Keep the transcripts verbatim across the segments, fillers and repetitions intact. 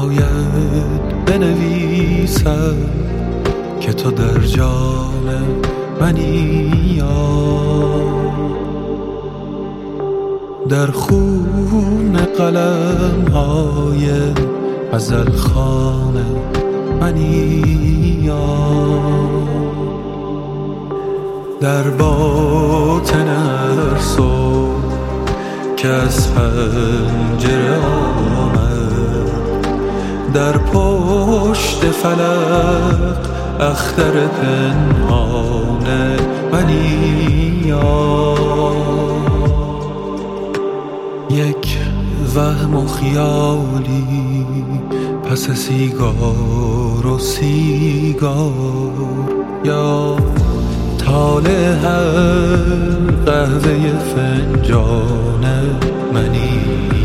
شاید بنویسم که تو در جان منی یار، در خون قلم های غزل خوان منی یار، در باطن هر صبح که از پنجره آمد، در پشت فلک اختر پنهان منی یار، یک وهم و خیالی پس سیگار و سیگار، یا طالع هر قهوه فنجان منی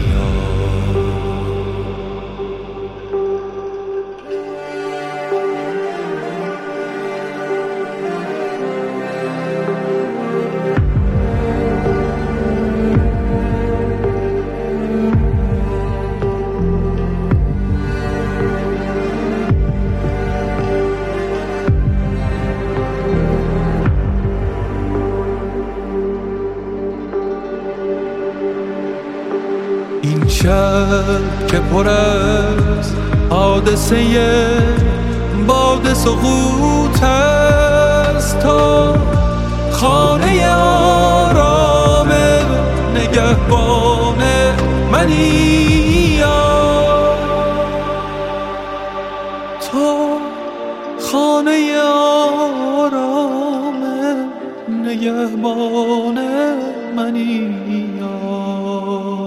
این شب که پر از حادثه باد سقوط است، تا خانه آرام نگهبان منی یار، تو خانه آرام نگهبان منی یار.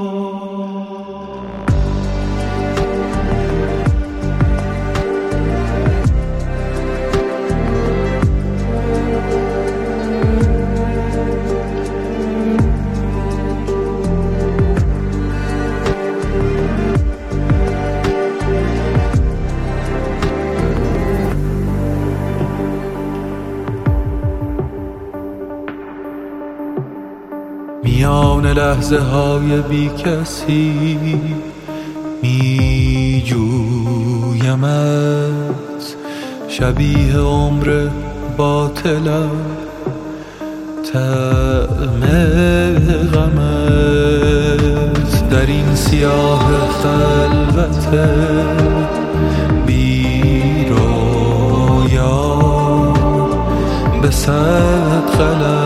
میان لحظه های بی کسی می جویمت، شبیه عمر باطلم طعم غمت، در این سیاه خلوت بی رویا به صد قلم